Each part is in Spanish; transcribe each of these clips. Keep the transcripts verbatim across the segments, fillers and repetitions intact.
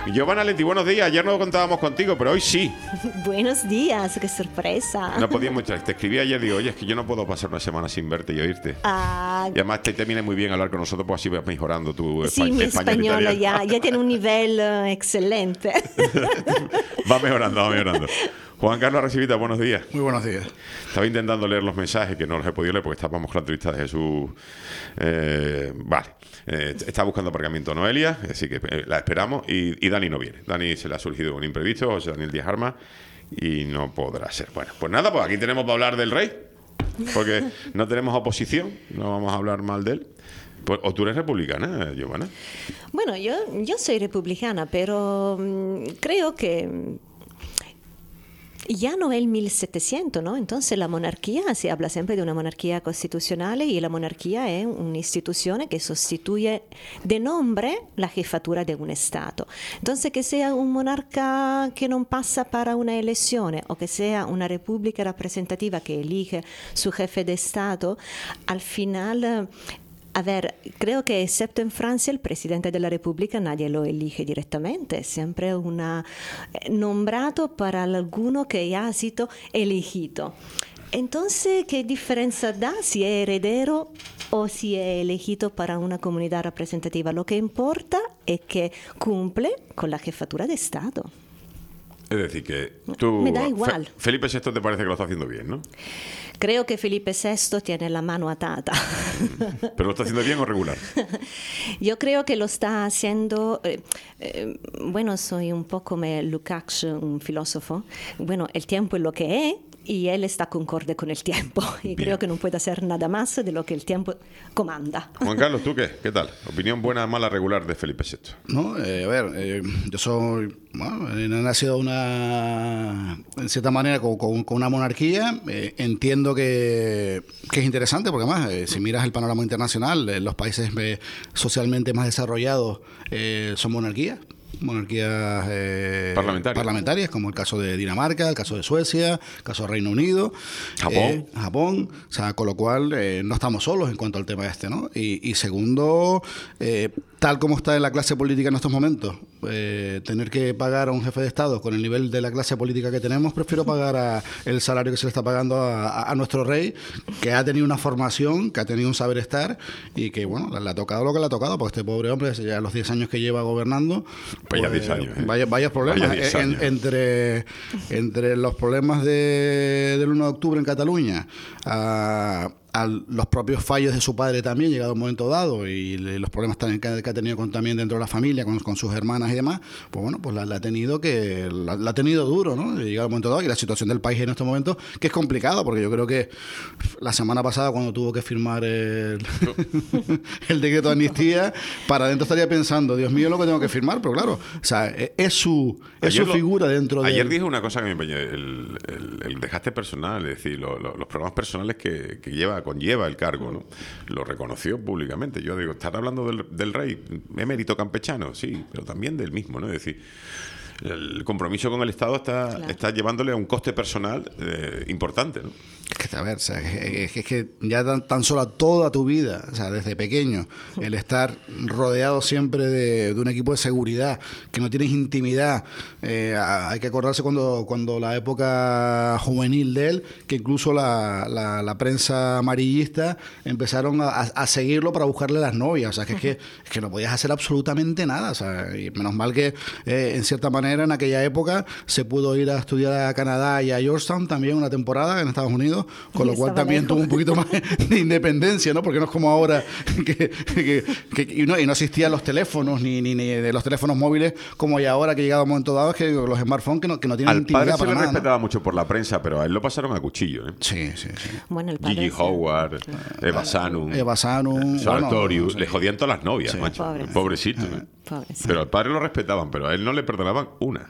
Giovanna Lenti, buenos días. Ayer no contábamos contigo, pero hoy sí. Buenos días, qué sorpresa. No podíamos, te escribí ayer y digo, oye, es que yo no puedo pasar una semana sin verte y oírte. Ah, Y además te, te viene muy bien hablar con nosotros, pues así vas mejorando tu sí, espa- mi español español italiano. ya, ya tiene un nivel eh, excelente. Va mejorando, va mejorando. Juan Carlos Arrecibita, buenos días. Muy buenos días. Estaba intentando leer los mensajes que no los he podido leer porque estábamos con la entrevista de Jesús. Eh, vale. Eh, está buscando aparcamiento Noelia, así que eh, la esperamos. Y, y Dani no viene. Dani se le ha surgido un imprevisto, José Daniel Díaz Armas, y no podrá ser. Bueno, pues nada, pues aquí tenemos para hablar del rey, porque no tenemos oposición, no vamos a hablar mal de él. Pues, ¿o tú eres republicana, Giovanna? Bueno, yo, yo soy republicana, pero mm, creo que mm, ya no es el mil setecientos, ¿no? Entonces la monarquía, se habla siempre de una monarquía constitucional y la monarquía es una institución que sustituye de nombre la jefatura de un Estado. Entonces que sea un monarca que no pasa para una elección o que sea una república representativa que elige su jefe de Estado, al final... A ver, creo que excepto en Francia el presidente de la República nadie lo elige directamente, es siempre una, eh, nombrado para alguno que ya ha sido elegido. Entonces, ¿qué diferencia da si es heredero o si es elegido para una comunidad representativa? Lo que importa es que cumple con la jefatura de Estado. Es decir, que tú... Me da igual. Fe- Felipe sexto te parece que lo está haciendo bien, ¿no? Creo que Felipe sexto tiene la mano atada. ¿Pero lo está haciendo bien o regular? Yo creo que lo está haciendo, eh, eh, bueno, soy un poco como Lukács, un filósofo. Bueno, el tiempo es lo que es y él está concorde con el tiempo. Y Bien. creo que no puede hacer nada más de lo que el tiempo comanda. Juan Carlos, ¿tú qué? ¿Qué tal? ¿Opinión buena, mala, regular de Felipe sexto? No, eh, a ver, eh, yo soy, bueno, he nacido una, en cierta manera con, con- con una monarquía. Eh, entiendo que, que es interesante porque además, eh, si miras el panorama internacional, eh, los países eh, socialmente más desarrollados eh, son monarquías. Monarquías eh, Parlamentarias. parlamentarias, como el caso de Dinamarca, el caso de Suecia, el caso de Reino Unido, Japón. eh, Japón, o sea, con lo cual eh, no estamos solos en cuanto al tema este, ¿no? Y, y segundo, eh, tal como está en la clase política en estos momentos, eh, tener que pagar a un jefe de Estado con el nivel de la clase política que tenemos, prefiero pagar a el salario que se le está pagando a, a- a nuestro rey, que ha tenido una formación, que ha tenido un saber estar y que, bueno, le, le ha tocado lo que le ha tocado, porque este pobre hombre, ya los diez años que lleva gobernando, Pues ya diez años, ¿eh? vaya, vaya problemas. Vaya diez En- años. entre, entre los problemas de, del uno de octubre en Cataluña, a, a los propios fallos de su padre también, llegado un momento dado, y le- los problemas también que, que ha tenido con, también dentro de la familia, con, con sus hermanas y demás, pues bueno, pues la, la ha tenido que la, la ha tenido duro, ¿no? Llegado un momento dado, y la situación del país en estos momentos, que es complicado, porque yo creo que la semana pasada, cuando tuvo que firmar el, el decreto de amnistía, para adentro estaría pensando, Dios mío, lo que tengo que firmar, pero claro, o sea, es, es su, es Ayer su lo- figura dentro de... Ayer dijo una cosa que me empeñó, el, el, el desgaste personal, es decir, lo- lo- los problemas personales que, que lleva, conlleva el cargo, ¿no? Lo reconoció públicamente. Yo digo, estar hablando del, del rey, emérito campechano, sí, pero también del mismo, ¿no? Es decir, el compromiso con el Estado está, Claro. está llevándole a un coste personal eh, importante, ¿no? Es que, a ver, o sea, es, es- es que ya tan, tan solo toda tu vida, o sea, desde pequeño, el estar rodeado siempre de, de un equipo de seguridad, que no tienes intimidad. Eh, a- hay que acordarse cuando, cuando la época juvenil de él, que incluso la, la, la prensa amarillista empezaron a, a- a seguirlo para buscarle las novias. O sea, que es, que es que no podías hacer absolutamente nada. O sea, y menos mal que, eh, en cierta manera, en aquella época se pudo ir a estudiar a Canadá y a Georgetown también una temporada en Estados Unidos, con lo cual Estaba también lejos. tuvo un poquito más de independencia, ¿no? Porque no es como ahora que, que- que- y, no, y no existían los teléfonos ni, ni, ni de los teléfonos móviles como hay ahora, que llegado a un momento dado, es que los smartphones que no, que no tienen Al padre intimidad se para le nada, ¿no? respetaba mucho por la prensa, pero a él lo pasaron a cuchillo, ¿eh? Sí, sí, sí. Bueno, el padre Gigi sí. Howard, Eva Sanum, Eva Sanum, Sartorius, bueno, sí. le jodían todas las novias, Sí. macho. Pobre. Pobrecito, ¿eh? Pobre, sí. Pero al padre lo respetaban, pero a él no le perdonaban una.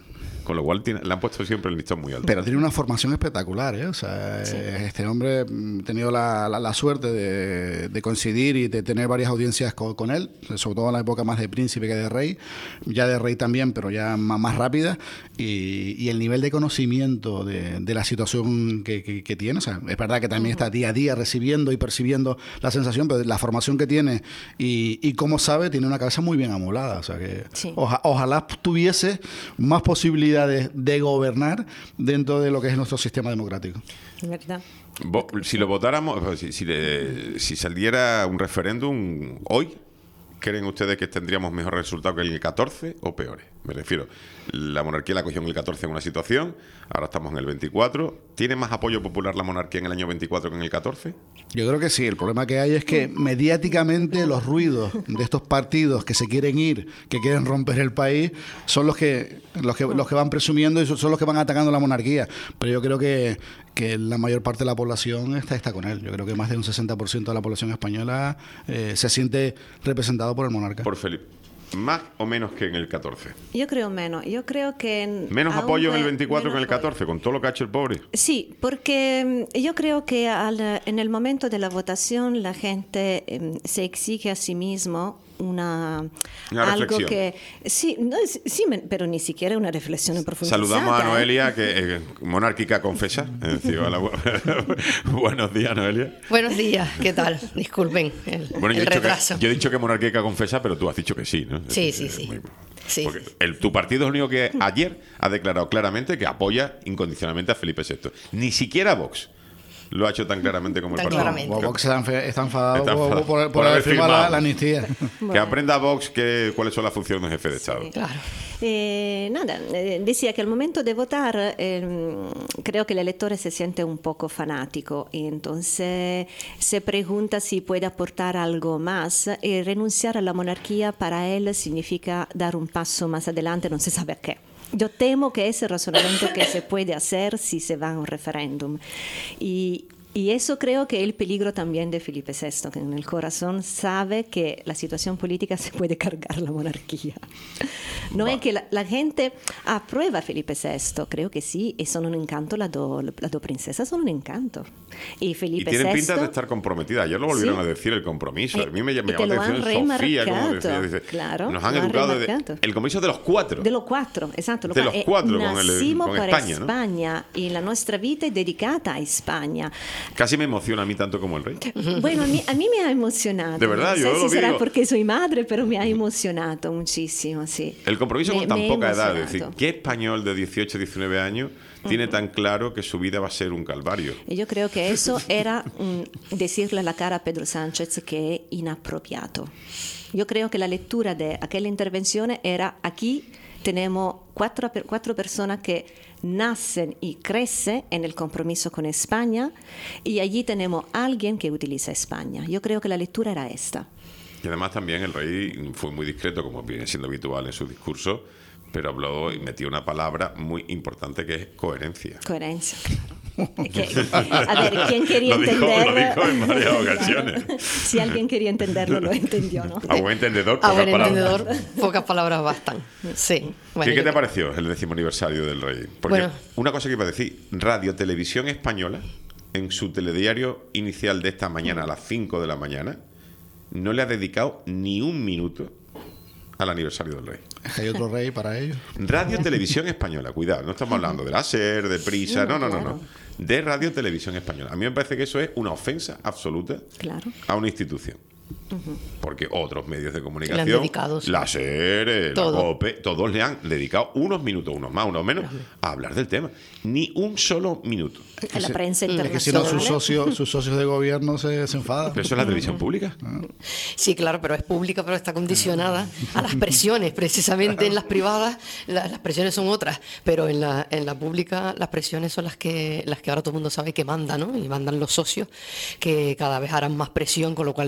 Con lo cual tiene, le han puesto siempre el listón muy alto. Pero tiene una formación espectacular, ¿eh? O sea, Sí. este hombre, he tenido la, la, la suerte de, de coincidir y de tener varias audiencias con, con él, sobre todo en la época más de príncipe que de rey, ya de rey también, pero ya más, más rápida, y, y el nivel de conocimiento de, de la situación que, que, que tiene. O sea, es verdad que también está día a día recibiendo y percibiendo la sensación, pero la formación que tiene y, y cómo sabe, tiene una cabeza muy bien amolada. O sea que Sí. oja, ojalá tuviese más posibilidades de gobernar dentro de lo que es nuestro sistema democrático. ¿Verdad? Vo- Si lo votáramos, si, si, le- si saliera un referéndum hoy, ¿creen ustedes que tendríamos mejor resultado que en el catorce o peores? Me refiero, la monarquía la cogió en el catorce en una situación, ahora estamos en el veinticuatro. ¿Tiene más apoyo popular la monarquía en el año veinticuatro que en el catorce? Yo creo que sí. El problema que hay es que mediáticamente los ruidos de estos partidos que se quieren ir, que quieren romper el país, son los que los que, los que van presumiendo y son los que van atacando la monarquía. Pero yo creo que, que la mayor parte de la población está, está con él. Yo creo que más de un sesenta por ciento de la población española eh, se siente representado por el monarca. Por Felipe. ¿Más o menos que en el catorce? Yo creo menos. Yo creo que... en- ¿Menos aún apoyo en el me- veinticuatro que en el menos apoyo. catorce? Con todo lo que ha hecho el pobre. Sí, porque mm, yo creo que al- en el momento de la votación la gente em, se exige a sí mismo una, Una algo reflexión. que sí, no, es- sí, me- pero ni siquiera una reflexión en profundidad. Saludamos a Noelia, que eh, monárquica confesa. Es decir, hola, bu- buenos días, Noelia. Buenos días, ¿qué tal? Disculpen el, Bueno, yo, el he dicho retraso. que, yo he dicho que monárquica confesa, pero tú has dicho que sí, ¿no? Sí, Es sí, decir, sí. muy- Sí. Porque el, tu partido es el único que ayer ha declarado claramente que apoya incondicionalmente a Felipe sexto. Ni siquiera Vox lo ha hecho tan claramente como el Tan partido. claramente. Bo- Vox está enfe- está enfadado Está por, enfadado por- por por haber haber firmado firmado. la, la amnistía. Que aprenda Vox que, cuáles son las funciones de jefe de Estado. Claro. Eh, nada, eh, decía que al momento de votar eh, creo que el elector se siente un poco fanático y entonces se pregunta si puede aportar algo más y renunciar a la monarquía para él significa dar un paso más adelante, no se sabe a qué. Yo temo que ese razonamiento que se puede hacer si se va a un referéndum. Y, y eso creo que es el peligro también de Felipe sexto, que en el corazón sabe que la situación política se puede cargar la monarquía. No Va. es que la, la gente aprueba a Felipe sexto, creo que sí, y son un encanto, las dos las dos princesas son un encanto. Y Y Felipe tienen sexto, pinta de estar comprometidas. Ayer lo volvieron Sí. a decir, el compromiso. Eh, A mí me, me y te llamó la lo han atención Sofía, como remarcado, decía. Dice, claro, nos han lo han educado de- remarcado. el compromiso de los cuatro. De los cuatro, esatto. De los Eh, cuatro con el- Nacimos con para España, ¿no? España y la nuestra vida es dedicada a España. Casi me emociona a mí tanto como el rey. Bueno, a mí, a mí me ha emocionado. De verdad, no yo sé lo si será digo. porque soy madre, pero me ha emocionado muchísimo, sí. El compromiso Me- con tan me he poca edad. Es decir, emocionado. ¿qué español de dieciocho, diecinueve años tiene tan claro que su vida va a ser un calvario? Y yo creo que eso era mm, decirle a la cara a Pedro Sánchez que es inapropiado. Yo creo que la lectura de aquella intervención era: aquí tenemos cuatro, per- cuatro personas que nacen y crecen en el compromiso con España y allí tenemos a alguien que utiliza España. Yo creo que la lectura era esta. Y además también el rey fue muy discreto, como viene siendo habitual en su discurso, pero habló y metió una palabra muy importante que es coherencia. Coherencia, claro. Que- a ver, ¿quién quería Lo dijo- entenderlo? lo dijo en varias ocasiones. Si alguien quería entenderlo, lo entendió, ¿no? A buen entendedor, A pocas buen palabras. entendedor, pocas palabras bastan. Sí. Bueno, ¿Qué, qué yo- te pareció el décimo aniversario del rey? Porque Bueno. una cosa que iba a decir, Radio Televisión Española, en su telediario inicial de esta mañana a las cinco de la mañana, no le ha dedicado ni un minuto al aniversario del rey. Es que hay otro rey para ellos. Radio Televisión Española, cuidado, no estamos hablando de la SER, de Prisa, no, no, no, no. De Radio Televisión Española. A mí me parece que eso es una ofensa absoluta Claro. a una institución. Porque otros medios de comunicación, Le han dedicado, sí. la SER, eh, la Todo. COPE, todos le han dedicado unos minutos, unos más, unos menos, a hablar del tema. Ni un solo minuto. A la prensa Es que si internacional. no, sus socios, sus socios de gobierno se, se enfadan. Pero eso es la televisión pública. Sí, claro, pero es pública, pero está condicionada a las presiones. Precisamente en las privadas la- las presiones son otras, pero en la, en la pública las presiones son las que, las que ahora todo el mundo sabe que mandan, ¿no? Y mandan los socios, que cada vez harán más presión, con lo cual yo creo que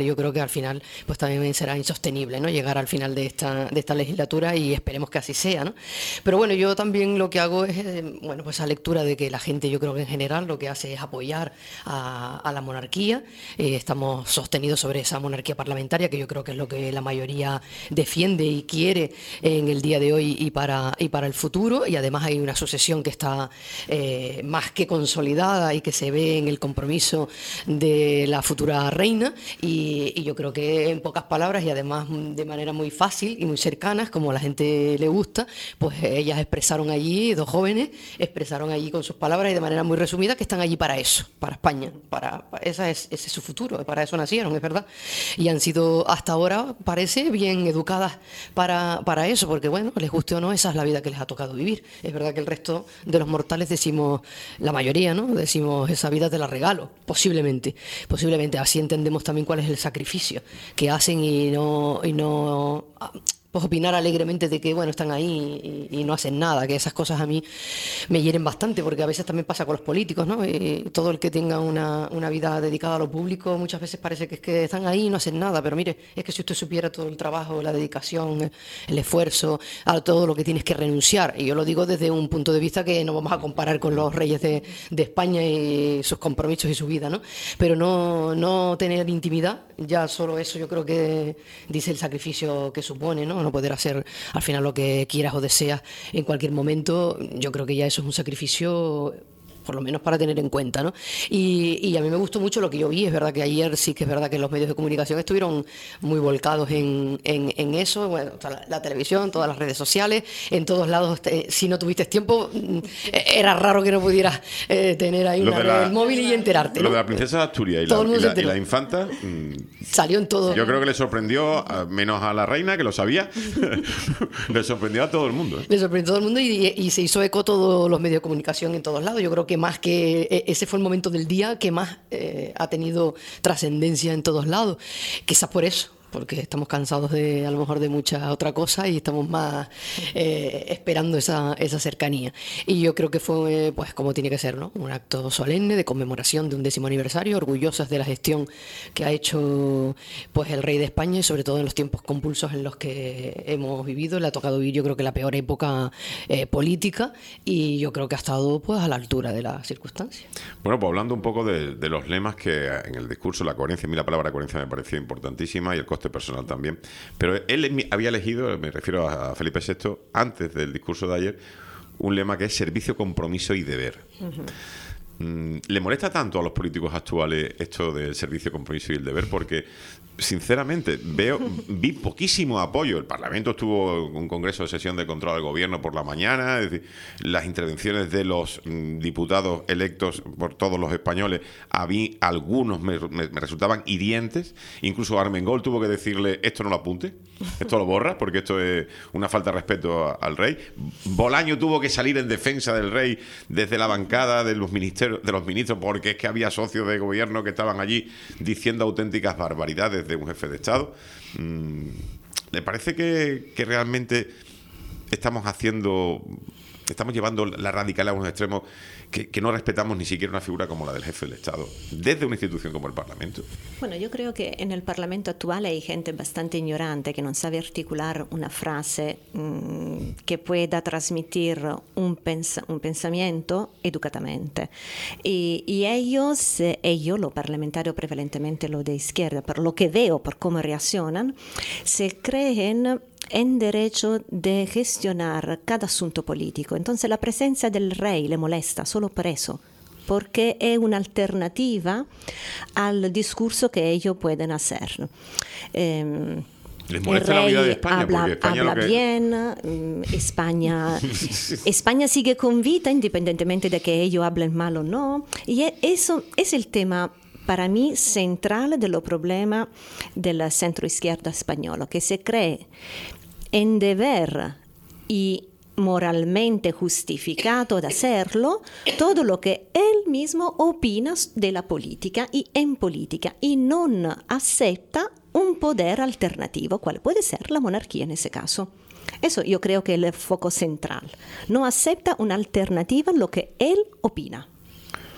al final pues también será insostenible, ¿no? Llegar al final de esta, de esta legislatura, y esperemos que así sea, ¿no? Pero bueno, yo también lo que hago es, eh, bueno, pues esa lectura de que la gente, yo creo que en general lo que hace es apoyar a, a la monarquía. Eh, estamos sostenidos sobre esa monarquía parlamentaria, que yo creo que es lo que la mayoría defiende y quiere en el día de hoy y para, y para el futuro, y además hay una sucesión que está eh, más que consolidada y que se ve en el compromiso de la futura reina, y, y yo creo que en pocas palabras y además de manera muy fácil y muy cercanas, como a la gente le gusta, pues ellas expresaron allí, dos jóvenes expresaron allí con sus palabras y de manera muy resumida que están allí para eso, para España, para, para esa es, ese es su futuro, para eso nacieron, es verdad, y han sido hasta ahora, parece, bien educadas para, para eso, porque bueno, les guste o no, esa es la vida que les ha tocado vivir. Es verdad que el resto de los mortales decimos, la mayoría, ¿no? Decimos, esa vida te la regalo, posiblemente, posiblemente, así entendemos también cuál es el sacrificio que hacen y no, y no pues opinar alegremente de que bueno, están ahí y, y no hacen nada, que esas cosas a mí me hieren bastante, porque a veces también pasa con los políticos, ¿no? Y todo el que tenga una, una vida dedicada a lo público muchas veces parece que es que están ahí y no hacen nada, pero mire, es que si usted supiera todo el trabajo, la dedicación, el esfuerzo, a todo lo que tienes que renunciar, y yo lo digo desde un punto de vista que no vamos a comparar con los reyes de, de España y sus compromisos y su vida, ¿no? Pero no, no tener intimidad, ya solo eso yo creo que dice el sacrificio que supone, ¿no? No poder hacer al final lo que quieras o deseas en cualquier momento, yo creo que ya eso es un sacrificio, por lo menos para tener en cuenta, ¿no? Y, y a mí me gustó mucho lo que yo vi. Es verdad que ayer sí que es verdad que los medios de comunicación estuvieron muy volcados en, en, en eso, bueno, la, la televisión, todas las redes sociales, en todos lados. Eh, si no tuviste tiempo, era raro que no pudieras eh, tener ahí una la, red móvil y enterarte, Lo ¿no? de la princesa de Asturias y la, y, la, y la infanta mmm, salió en todo. Yo creo que le sorprendió, menos a la reina, que lo sabía, le sorprendió a todo el mundo, ¿eh? Le sorprendió a todo el mundo y, y se hizo eco todos los medios de comunicación en todos lados. Yo creo que más que ese fue el momento del día que más eh, ha tenido trascendencia en todos lados. Quizás por eso, porque estamos cansados de a lo mejor de mucha otra cosa y estamos más eh, esperando esa, esa cercanía. Y yo creo que fue pues como tiene que ser, ¿no? Un acto solemne de conmemoración de un décimo aniversario, orgullosas de la gestión que ha hecho pues el rey de España, y sobre todo en los tiempos convulsos en los que hemos vivido. Le ha tocado vivir, yo creo que la peor época eh, política, y yo creo que ha estado pues a la altura de las circunstancias. Bueno, pues hablando un poco de, de los lemas que en el discurso, la coherencia, a mí la palabra coherencia me pareció importantísima, y el coste personal también, pero él había elegido, me refiero a Felipe sexto, antes del discurso de ayer, un lema que es servicio, compromiso y deber. Uh-huh. ¿Le molesta tanto a los políticos actuales esto del servicio, compromiso y el deber? Porque sinceramente veo vi poquísimo apoyo. El Parlamento estuvo en un congreso de sesión de control al gobierno por la mañana, es decir, las intervenciones de los mm, diputados electos por todos los españoles, a mí algunos me, me, me resultaban hirientes. Incluso Armengol tuvo que decirle, esto no lo apunte, esto lo borra, porque esto es una falta de respeto a, al rey. Bolaño tuvo que salir en defensa del rey desde la bancada de los ministerios, de los ministros, porque es que había socios de gobierno que estaban allí diciendo auténticas barbaridades de un jefe de Estado. ¿Le parece que, que realmente estamos haciendo, estamos llevando la radicalidad a unos extremos que, que no respetamos ni siquiera una figura como la del jefe del Estado desde una institución como el Parlamento? Bueno, yo creo que en el Parlamento actual hay gente bastante ignorante que no sabe articular una frase mmm, que pueda transmitir un, pens- un pensamiento educadamente. Y, y ellos, eh, e yo, los parlamentarios prevalentemente lo de izquierda, por lo que veo, por cómo reaccionan, se creen en derecho de gestionar cada asunto político. Entonces la presencia del rey le molesta solo por eso, porque es una alternativa al discurso que ellos pueden hacer. Eh, ¿Les molesta la vida de España? Habla, Porque España habla lo que... bien, España, España sigue con vida independientemente de que ellos hablen mal o no. Y eso es el tema para mí central de los problemas del centro izquierda español, que se cree en deber y moralmente justificado de hacerlo todo lo que él mismo opina de la política y en política, y no acepta un poder alternativo, cual puede ser la monarquía en ese caso. Eso yo creo que es el foco central. No acepta una alternativa a lo que él opina.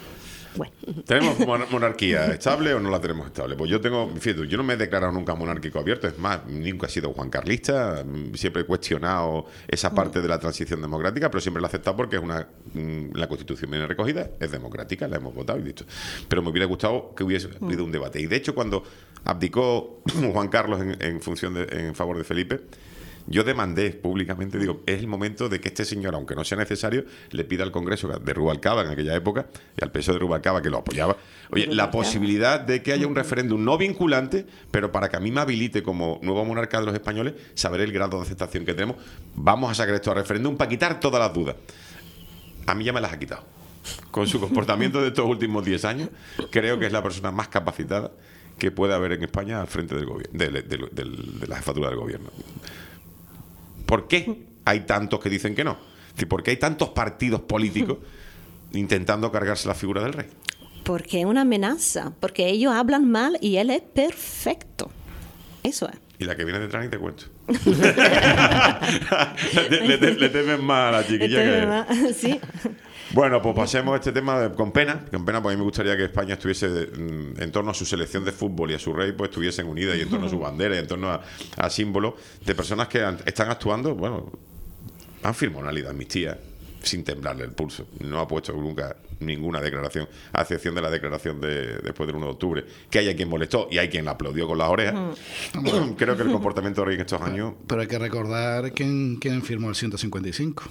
Bueno. ¿Tenemos monarquía estable o no la tenemos estable? Pues yo tengo, fíjate, yo no me he declarado nunca monárquico abierto, es más, nunca he sido juancarlista, siempre he cuestionado esa parte de la transición democrática, pero siempre la he aceptado porque es una la Constitución viene recogida, es democrática, la hemos votado y listo. Pero me hubiera gustado que hubiese habido un debate. Y de hecho, cuando abdicó Juan Carlos en, en función de, en favor de Felipe, yo demandé públicamente, digo, es el momento de que este señor, aunque no sea necesario, le pida al Congreso de Rubalcaba en aquella época, y al P S O E de Rubalcaba, que lo apoyaba, oye, la posibilidad de que haya un referéndum no vinculante, pero para que a mí me habilite como nuevo monarca de los españoles, saber el grado de aceptación que tenemos, vamos a sacar esto a referéndum para quitar todas las dudas. A mí ya me las ha quitado. Con su comportamiento de estos últimos diez años, creo que es la persona más capacitada que puede haber en España al frente del gobierno, de, de, de, de, de la jefatura del gobierno. ¿Por qué hay tantos que dicen que no? ¿Por qué hay tantos partidos políticos intentando cargarse la figura del rey? Porque es una amenaza, porque ellos hablan mal y él es perfecto. Eso es. Y la que viene detrás ni te cuento. le, le, le temen más a la chiquilla que... Más, sí. Bueno, pues pasemos a este tema de, con pena. Con pena, pues a mí me gustaría que España estuviese de, en torno a su selección de fútbol y a su rey, pues estuviesen unidas y en torno a su bandera y en torno a, a símbolos de personas que han, están actuando, bueno, han firmado una ley de amnistía sin temblarle el pulso. No ha puesto nunca ninguna declaración, a excepción de la declaración de después del uno de octubre, que hay quien molestó y hay quien la aplaudió con las orejas. Mm. Creo que el comportamiento de rey en estos años... Pero hay que recordar quién, quién firmó el ciento cincuenta y cinco.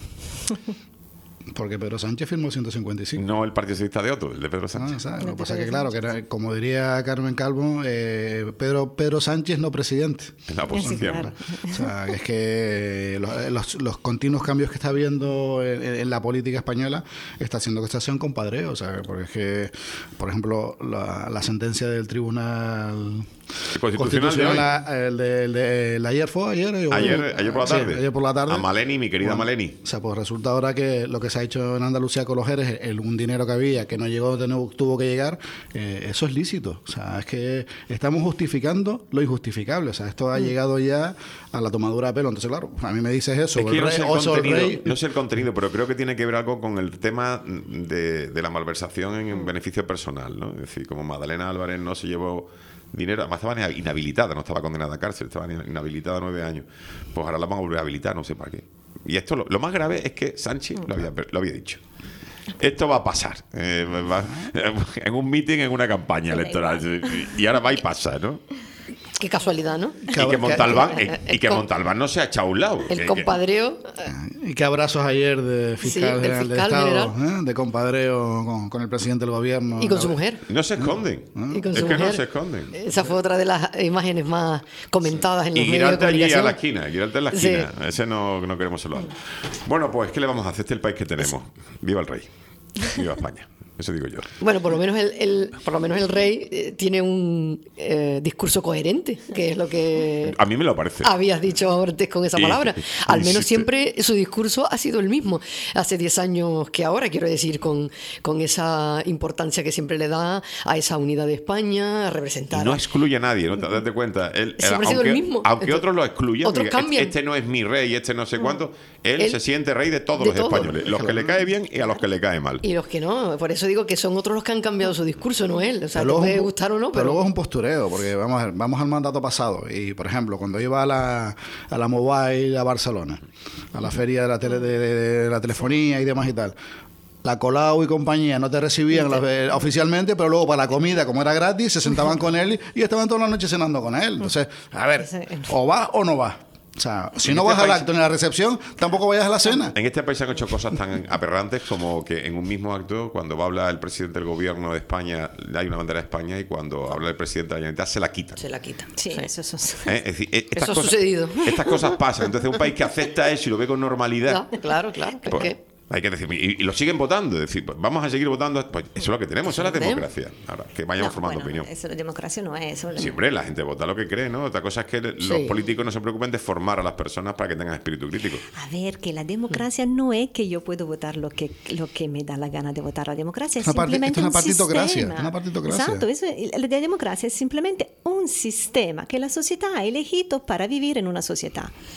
Porque Pedro Sánchez firmó el ciento cincuenta y cinco. No el Partido Socialista de otro, el de Pedro Sánchez. Ah, lo que pasa es que, claro, que era, como diría Carmen Calvo, eh, Pedro, Pedro Sánchez no presidente. En la oposición. Sí, claro. O sea, es que los, los, los continuos cambios que está habiendo en, en la política española está haciendo que esta sea un compadreo. O sea, porque es que, por ejemplo, la, la sentencia del Tribunal Constitucional, Constitucional de la, el, de, el, de, el de ayer fue ayer ayer, ayer, ayer por la tarde. Sí, ayer por la tarde. A Maleni, mi querida bueno, Maleni. O sea, pues resulta ahora que lo que se ha hecho en Andalucía con los Jerez, el, un dinero que había que no llegó, no tuvo que llegar, eh, eso es lícito. O sea, es que estamos justificando lo injustificable. O sea, esto ha mm. llegado ya a la tomadura de pelo. Entonces, claro, a mí me dices eso. Es que el no, rey, sé el oso, contenido, el rey. no sé el contenido, pero creo que tiene que ver algo con el tema de, de la malversación en, en beneficio personal, ¿no? Es decir, como Magdalena Álvarez no se llevó dinero, además estaba inhabilitada, no estaba condenada a cárcel, estaba inhabilitada nueve años, pues ahora la van a volver a habilitar, no sé para qué. Y esto, lo, lo más grave es que Sánchez lo había, lo había dicho. Esto va a pasar eh, va, en un meeting, en una campaña electoral, y ahora va y pasa, ¿no? Qué casualidad, ¿no? Y que Montalbán, y, y que Montalbán no se ha echado a un lado. El que, compadreo. Que, y qué abrazos ayer de fiscal, sí, general fiscal de Estado, general. ¿eh? De compadreo con, con el presidente del gobierno. Y con su mujer. No se esconden. ¿Eh? Y con es su que mujer. no se esconden. Esa fue otra de las imágenes más comentadas en los y medios de Girarte allí comunicación. a la esquina, Girarte en la esquina. Sí. Ese no, no queremos saludar. Bueno, pues, ¿qué le vamos a hacer? Este es el país que tenemos. Viva el rey. Viva España. Eso digo yo. Bueno, por lo menos el, el por lo menos el rey eh, tiene un eh, discurso coherente, que es lo que a mí me lo parece. Habías dicho antes con esa Y, palabra. Al menos sí, siempre su discurso ha sido el mismo. Hace diez años que ahora, quiero decir, con, con esa importancia que siempre le da a esa unidad de España, a representar. No excluye a nadie, ¿no? Te das cuenta. Él, siempre ha sido aunque, el mismo. Aunque Entonces, otros lo excluyen, otros porque cambian. Este no es mi rey, este no sé cuánto. Él, Él se siente rey de todos de los todo. españoles. Los que le cae bien y a los que le cae mal. Y los que no. Por eso digo que son otros los que han cambiado su discurso, no él. O sea, te puede gustar o no, pero... pero luego es un postureo, porque vamos a ver, vamos al mandato pasado. Y, por ejemplo, cuando iba a la, a la Mobile a Barcelona, a la feria de la, tele, de, de, de la telefonía y demás y tal, la Colau y compañía no te recibían la, eh, oficialmente, pero luego para la comida, como era gratis, se sentaban con él y, y estaban toda la noche cenando con él. Entonces, a ver, o vas o no vas. O sea, si no este vas al país, acto ni a la recepción, tampoco vayas a la cena. En este país se han hecho cosas tan aberrantes como que en un mismo acto, cuando va a hablar el presidente del gobierno de España, hay una bandera de España, y cuando habla el presidente de la Generalitat se la quitan. Se la quitan. Sí, sí. eso, eso, ¿Eh? Es decir, estas eso ha cosas, sucedido. Estas cosas pasan. Entonces, un país que acepta eso y lo ve con normalidad. No, claro, claro. Pues, ¿qué? hay que decir, y, y lo siguen votando, es decir, pues, vamos a seguir votando, pues eso es lo que tenemos, eso es la democracia. Ahora, que vayamos no, formando bueno, opinión. Eso la democracia no es eso. Siempre la gente vota lo que cree, ¿no? Otra cosa es que sí. los políticos no se preocupen de formar a las personas para que tengan espíritu crítico. A ver, que la democracia no es que yo puedo votar lo que, lo que me da la gana de votar. La democracia es una simplemente part- un una partitocracia, sistema. una partitocracia. Exacto, eso, la democracia es simplemente un sistema que la sociedad ha elegido para vivir en una sociedad.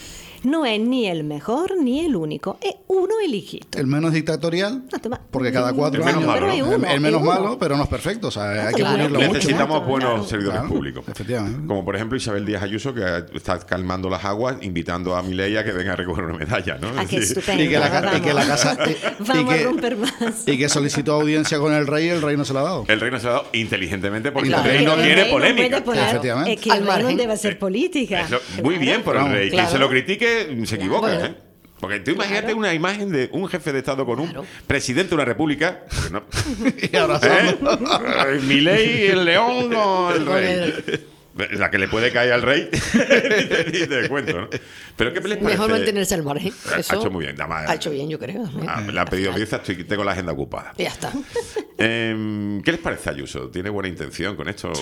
no es ni el mejor ni el único, es uno elegido. El menos dictatorial, Ah, toma. porque cada cuatro El menos años... malo, Pero hay ¿no? el, uno, el menos hay uno. malo, pero no es perfecto. O sea, hay que Claro. pulirlo mucho. Necesitamos Claro, buenos claro. servidores Claro, públicos. efectivamente. Como por ejemplo Isabel Díaz Ayuso, que está calmando las aguas, invitando a Milei a que venga a recoger una medalla, ¿no? Ah, qué Es decir, estupendo. Y que la, ca- y que la casa... y- y Vamos que- a romper más. Y que solicitó audiencia con el rey y el rey no se la ha dado. el rey no se ha dado inteligentemente porque Claro. el rey no El quiere rey polémica. puede poner- Efectivamente. Es que Al el rey no margen. debe hacer política. Eso, muy bien por el Vamos. rey. Quien Claro. se lo critique se equivoca, Bueno. ¿eh? Porque tú imagínate una imagen de un jefe de Estado con un Claro. presidente de una república. que no- Y abrazando. ¿Eh? Milei, el león o el Con rey. el- La que le puede caer al rey, ni te cuento, ¿no? Pero ¿qué les parece? Mejor mantenerse al margen. Ha Eso hecho muy bien, dama. Ha hecho bien, yo creo. ¿eh? Ah, le han pedido piezas, estoy, tengo la agenda ocupada. Ya está. Eh, ¿Qué les parece Ayuso? ¿Tiene buena intención con esto?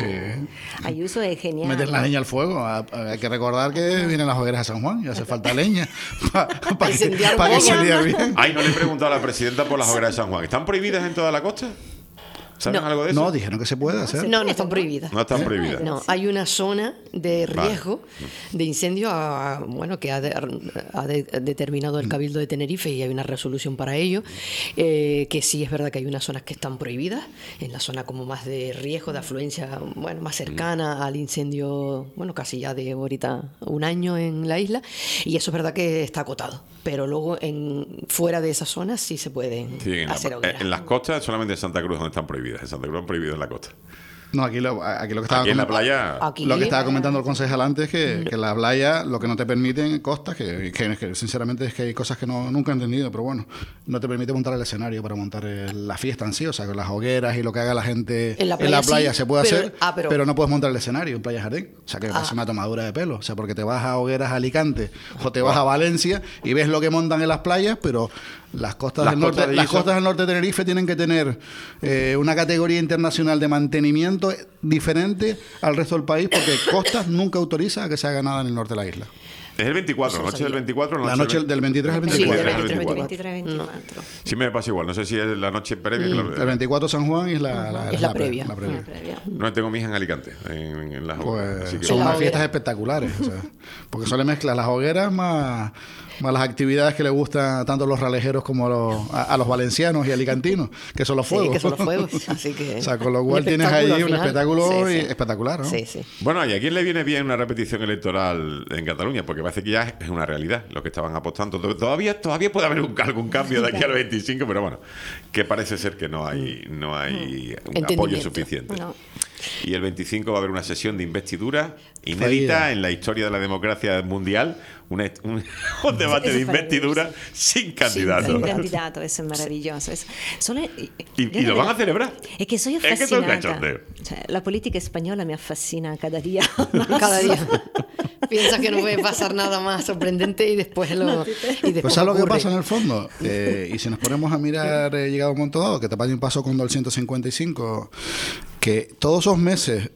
Ayuso es genial. Meter la leña al fuego. A- a- Hay que recordar que vienen las hogueras de San Juan y hace falta leña para que, incendiar pa' que un poco. incendiar bien. Ay, no le he preguntado a la presidenta por las hogueras de San Juan. ¿Están prohibidas en toda la costa? ¿Saben No. algo de eso? No, dijeron que se puede hacer. No, no están prohibidas. No están prohibidas. No, hay una zona de Vale. riesgo de incendio a- bueno, que ha, de- ha de- determinado el Cabildo de Tenerife y hay una resolución para ello, eh, que sí es verdad que hay unas zonas que están prohibidas, en la zona como más de riesgo, de afluencia, bueno, más cercana al incendio, bueno, casi ya de ahorita un año en la isla, y eso es verdad que está acotado, pero luego en fuera de esas zonas sí se pueden Sí, en, la- hacer hogueras. en las costas, solamente en Santa Cruz donde están prohibidas. En Santa Cruz han prohibido en la costa. No, aquí lo, aquí lo que estaba Aquí en la comen- playa... Aquí- Lo que estaba comentando el concejal antes es que, que la playa lo que no te permiten costas, que, que- que sinceramente es que hay cosas que no, nunca he entendido, pero bueno, no te permite montar el escenario para montar el- la fiesta en sí, o sea, con las hogueras y lo que haga la gente En la playa sí, se puede pero- hacer, ah, pero- no puedes montar el escenario en Playa Jardín, o sea, que Ah. pasa una tomadura de pelo, o sea, porque te vas a hogueras a Alicante o te vas a Valencia y ves lo que montan en las playas, pero las costas, Las del, norte, costas de las Iso- costas del norte de Tenerife tienen que tener eh, una categoría internacional de mantenimiento diferente al resto del país, porque Costas nunca autoriza a que se haga nada en el norte de la isla. Es el veinticuatro, Eso la no noche del sabía. veinticuatro. La noche del del veintitrés al Sí, veinticuatro. de veintitrés, veintitrés, veintitrés, veinticuatro. Sí me pasa igual, no sé si es la noche previa. que la- El veinticuatro San Juan y es la, la- Es la pre- previa. la previa. Previa. No, tengo mi hija en Alicante, en, en las hogueras, Pues así que- son En la unas hoguera. fiestas espectaculares, o sea, porque suele mezclar las hogueras más, más las actividades que le gustan tanto a los ralejeros como a los, a, a los valencianos y alicantinos, que son los Sí, fuegos. que son los fuegos, así que... O sea, con lo un cual tienes ahí espectáculo al un final. espectáculo Sí, y- sí. espectacular, ¿no? Sí, sí. Bueno, ¿y a quién le viene bien una repetición electoral en Cataluña? Porque parece que ya es una realidad lo que estaban apostando. Todavía, todavía puede haber un, algún cambio de aquí al veinticinco, pero bueno, que parece ser que no hay, no hay un apoyo Entendimiento. suficiente. No. Y el veinticinco va a haber una sesión de investidura inédita Fallida. en la historia de la democracia mundial. Una- un, un debate Eso de es maravilloso. investidura sin candidato. Sin candidato, eso es maravilloso. Es- solo- Y, yo y de lo van a verdad- celebrar. Es que soy Es que son fascinada. cachondeo. O sea, la política española me fascina cada día. Cada día. Piensas que no puede pasar nada más sorprendente y después lo. Y después Pues ¿sabes lo que ocurre. pasa en el fondo? Eh, y si nos ponemos a mirar eh, llegado a un momento dado, que también pasó con el ciento cincuenta y cinco, que todos esos meses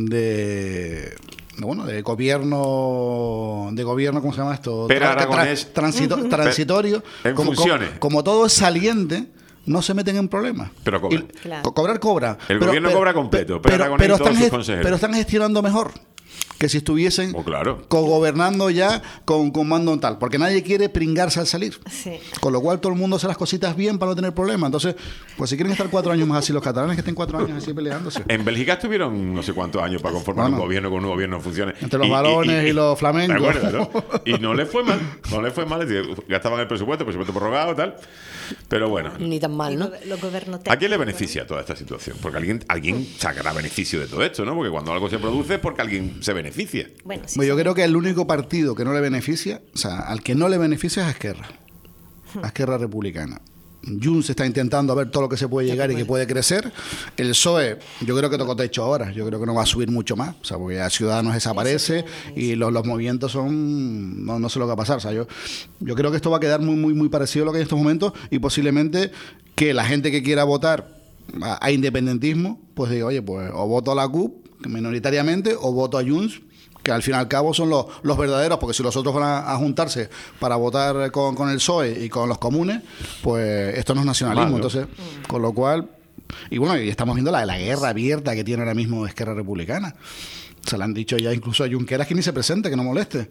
de... de, bueno, de gobierno, de gobierno, ¿cómo se llama esto? Pere Tra- tra- Aragonés. transito- transitorio. En como, funciones. Como, como todo es saliente, no se meten en problemas. Pero cobran. Y- Claro. co- cobrar cobra. El gobierno cobra completo, Pere pero, Aragonés pero y todos están, sus gest- consejeros. pero están gestionando mejor que si estuviesen Oh, claro. cogobernando ya con, con mando tal, porque nadie quiere pringarse al salir. Sí. Con lo cual todo el mundo hace las cositas bien para no tener problemas. Entonces, pues si quieren estar cuatro años más así los catalanes, que estén cuatro años así peleándose. En Bélgica estuvieron no sé cuántos años para conformar Bueno. un gobierno con un gobierno en funciones. Entre los varones y los flamencos. ¿De acuerdo, no? Y no les fue mal. No les fue mal. Es decir, gastaban el presupuesto, presupuesto prorrogado tal. Pero bueno. Ni tan mal, ¿no? Los gobiernos ¿A quién le beneficia toda esta situación? Porque alguien, alguien sacará beneficio de todo esto, ¿no? Porque cuando algo se produce es porque alguien se beneficia. Bueno, sí, Bueno, yo sí. creo que el único partido que no le beneficia, o sea, al que no le beneficia es a Esquerra. A Esquerra Republicana. Junts está intentando a ver todo lo que se puede llegar y que puede crecer. El P S O E, yo creo que tocó techo ahora. Yo creo que no va a subir mucho más. O sea, porque a Ciudadanos desaparece y los, los movimientos son... No, no sé lo que va a pasar. O sea, yo, yo creo que esto va a quedar muy, muy, muy parecido a lo que hay en estos momentos y posiblemente que la gente que quiera votar a, a independentismo, pues diga, oye, pues o voto a la C U P minoritariamente o voto a Junts, que al fin y al cabo son los, los verdaderos, porque si los otros van a, a juntarse para votar con, con el P S O E y con los comunes, pues esto no es nacionalismo. Malo. Entonces, con lo cual, y bueno, y estamos viendo la, la guerra abierta que tiene ahora mismo Esquerra Republicana. Se le han dicho ya incluso a Junqueras que ni se presente, que no moleste.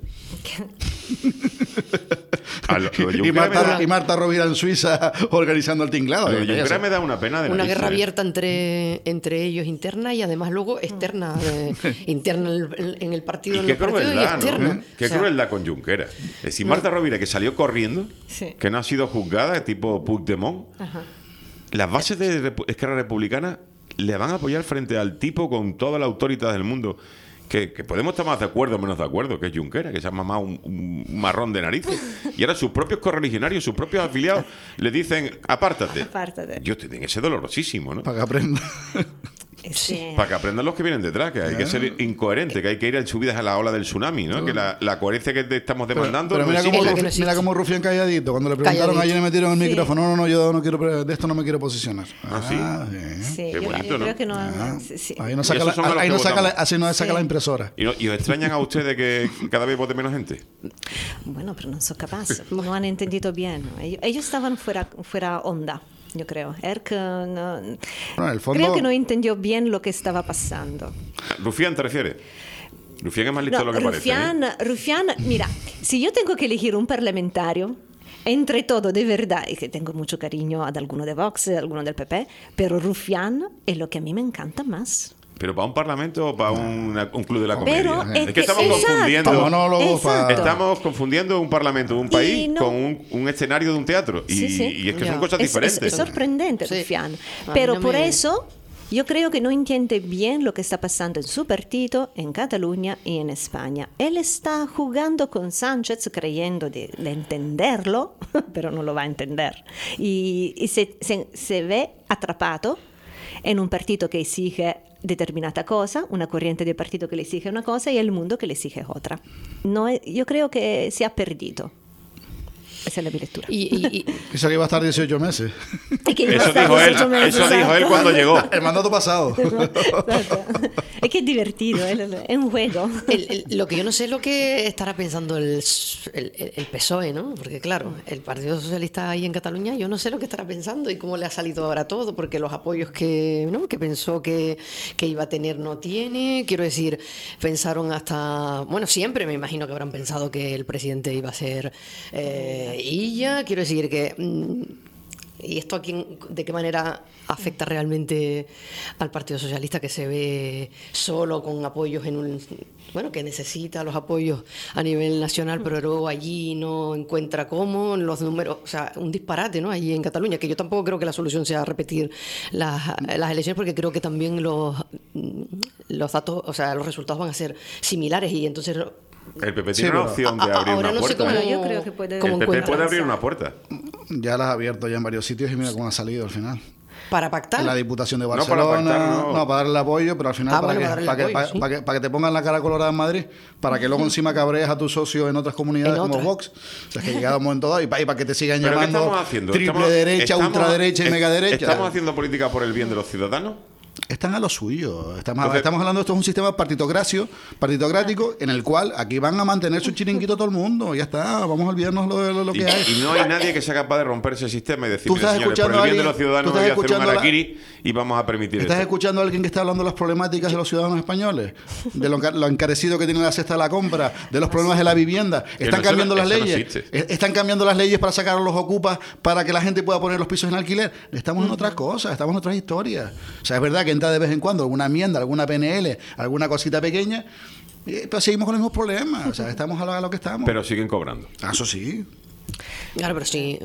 A lo- lo de y, Junqueras me Marta, da- y Marta Rovira en Suiza organizando el tinglado. lo de Ya, ya Junqueras sé. me da una pena de Una narices, guerra ¿eh? abierta entre, entre ellos interna y además luego externa, eh, interna en el, en el partido, Y en qué el partido y crueldad, externa. ¿no? Qué O sea, crueldad con Junqueras. Es decir, Marta Rovira, que salió corriendo, Sí. que no ha sido juzgada, tipo Puigdemont, las bases de Repu- Esquerra Republicana le van a apoyar frente al tipo con toda la autoridad del mundo. Que, que podemos estar más de acuerdo o menos de acuerdo, que es Junqueras, que se ha mamado un, un marrón de narices. Y ahora sus propios correligionarios, sus propios afiliados, le dicen, apártate. Apártate. Yo te tiene que ser dolorosísimo, ¿no? Para que aprenda. Sí. Para que aprendan los que vienen detrás, que hay que ser incoherente, que hay que ir en subidas a la ola del tsunami, ¿no? Que la, la coherencia que te estamos demandando Pero no mira existe. cómo, Es la que no Rufi- existe. mira cómo Rufián calladito. Cuando le preguntaron Calladito. ayer le metieron el Sí. micrófono. No, no, no, yo no quiero, de esto no me quiero posicionar. ¿Ah, sí? Sí, Qué yo, bonito, yo ¿no? creo que no. Ah, sí, sí. ahí no Y saca, esos la, son a los ahí que no saca la, votamos. así no saca Sí. la impresora. ¿Y, no- y os extrañan a ustedes que cada vez vote menos gente? Bueno, pero no soy capaz. No han entendido bien. Ellos, ellos estaban fuera, fuera onda, yo creo. Erk no, Bueno, en el fondo- creo que no entendió bien lo que estaba pasando. ¿Rufián te refieres? Rufián es más listo de No, lo que parece. ¿eh? Rufián, Rufián, mira, si yo tengo que elegir un parlamentario, entre todo, de verdad, y que tengo mucho cariño a alguno de Vox, a alguno del P P, pero Rufián es lo que a mí me encanta más. ¿Pero para un parlamento o para una- un club de la comedia? Pero es, es que estamos exacto. confundiendo. Para monólogos, para- Exacto. Estamos confundiendo un parlamento de un Y país no- con un, un escenario de un teatro. Y, Sí, sí. y es que Ya. son cosas Es, es- diferentes. es sorprendente, Sí. Rufián. A mí Pero no por me- eso yo creo que no entiende bien lo que está pasando en su partido, en Cataluña y en España. Él está jugando con Sánchez creyendo de, de entenderlo, pero no lo va a entender. Y, y se, se- se ve atrapado en un partido que exige determinada cosa, una corriente de partido que le exige una cosa y el mundo que le exige otra. No es- yo creo que se ha perdido. Esa es la mi lectura. Y, y- y- Eso que iba a estar dieciocho meses. Y que iba a Eso estar dijo él, dieciocho meses, eso dijo él exacto. cuando llegó. El mandato pasado. Exacto. Es que es divertido, es es un juego. el- el- lo que yo no sé es lo que estará pensando el, el, el P S O E, ¿no? Porque claro, el Partido Socialista ahí en Cataluña, yo no sé lo que estará pensando y cómo le ha salido ahora todo, porque los apoyos que, ¿no? que pensó que, que iba a tener no tiene. Quiero decir, pensaron hasta, bueno, siempre me imagino que habrán pensado que el presidente iba a ser eh, Illa. Quiero decir que... mm, ¿y esto a quién, de qué manera afecta realmente al Partido Socialista, que se ve solo con apoyos en un... Bueno, que necesita los apoyos a nivel nacional, pero luego allí no encuentra cómo los números... O sea, un disparate, ¿no? Allí en Cataluña, que yo tampoco creo que la solución sea repetir las, las elecciones, porque creo que también los, los datos, o sea, los resultados van a ser similares y entonces... El P P Sí, tiene una pero- opción de a- abrir ahora una no sé puerta. cómo- Bueno, yo creo que puede- El cómo P P encuentra- puede abrir una puerta. Ya las ha abierto ya en varios sitios y mira cómo ha salido al final. Para pactar. En la Diputación de No, Barcelona, para no, pactar, no. para darle el apoyo, pero al final Ah, para, bueno, que, para darle para, que, apoyo, para, sí. para que- para que te pongan la cara colorada en Madrid, para que luego encima cabrees a tus socios en otras comunidades En como otras. Vox. O sea, es que llegado un momento dado y para, y para que te sigan ¿Pero qué llamando estamos haciendo? triple Estamos- derecha, estamos- ultraderecha y es- megaderecha. ¿Estamos haciendo política por el bien de los ciudadanos? Están a lo suyo. Estamos, Entonces- estamos hablando de esto es un sistema partitocracio, partitocrático, en el cual aquí van a mantener su chiringuito todo el mundo. Ya está, vamos a olvidarnos lo, de lo, lo Y, que hay. y no hay nadie que sea capaz de romper ese sistema y decir, Tú "Mire, estás señores, por el escuchando a bien de alguien- los ciudadanos tú estás voy a hacer un escuchando la- harakiri y vamos a permitir ¿Estás esto". escuchando a alguien que está hablando de las problemáticas de los ciudadanos españoles? De lo, enca- lo encarecido que tiene la cesta de la compra, de los problemas de la vivienda. Que Están no, eso cambiando no- las eso no leyes. existe. E- Están cambiando las leyes para sacar a los ocupas, para que la gente pueda poner los pisos en alquiler. Estamos en otras cosas, estamos en otras historias. O sea, es verdad que entra de vez en cuando alguna enmienda, alguna P N L, alguna cosita pequeña, eh, pero seguimos con los mismos problemas. O sea, estamos a lo, a lo que estamos. Pero siguen cobrando. Ah, eso sí. Claro, pero sí.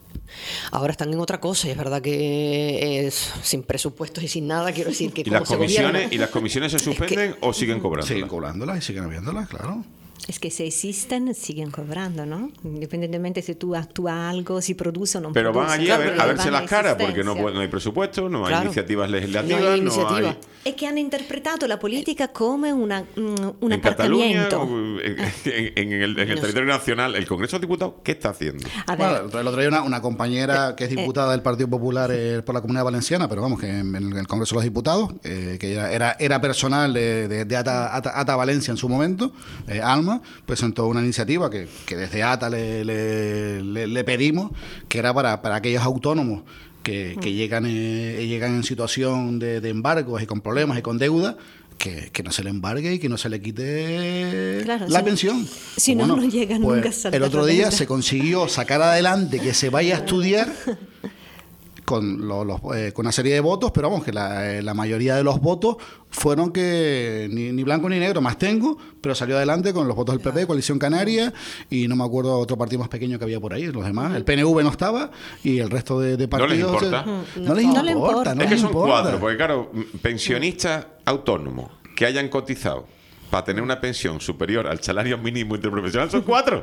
Ahora están en otra cosa y es verdad que es sin presupuestos y sin nada. Quiero decir que ¿Y como las se comisiones, gobierna- ¿Y las comisiones se suspenden o siguen cobrando? Siguen cobrándolas y siguen habiéndolas, claro. Es que si existen, siguen cobrando, ¿no? Independientemente si tú actúas algo, si produce o no Pero van produce. allí a, Claro, ver- a porque verse van las caras porque no, existencia. pu- no hay presupuesto, no hay Claro. iniciativas legislativas, No hay no iniciativa. hay... Es que han interpretato la política como una, mm, un En Cataluña, aparcamiento. o en, en- en el, en el territorio nacional, el Congreso de Diputados, ¿qué está haciendo? A ver, Bueno, el otro día una, una compañera que es diputada del Partido Popular eh, por la Comunidad Valenciana, pero vamos, que en, en el Congreso de los Diputados, eh, que era, era, era personal de, de, de Ata, Ata- Ata Valencia en su momento, eh, Alma, presentó una iniciativa que, que desde Ata le, le, le- le pedimos, que era para, para aquellos autónomos que, que llegan, eh, llegan en situación de, de embargos y con problemas y con deuda, Que, que no se le embargue y que no se le quite Claro, la si- pensión. si no, no llega pues, nunca a saltar el otro la día deuda. se consiguió sacar adelante que se vaya a estudiar con, lo- los, eh, con una serie de votos, pero vamos, que la, eh, la mayoría de los votos fueron que ni, ni blanco ni negro más tengo, pero salió adelante con los votos del P P, Coalición Canaria, y no me acuerdo otro partido más pequeño que había por ahí, los demás. El P N V no estaba y el resto de, de No les partidos... importa. eh, No, les No importa, le importa. no Es les que son importa. cuatro, porque claro, pensionistas autónomos que hayan cotizado para tener una pensión superior al salario mínimo interprofesional son cuatro.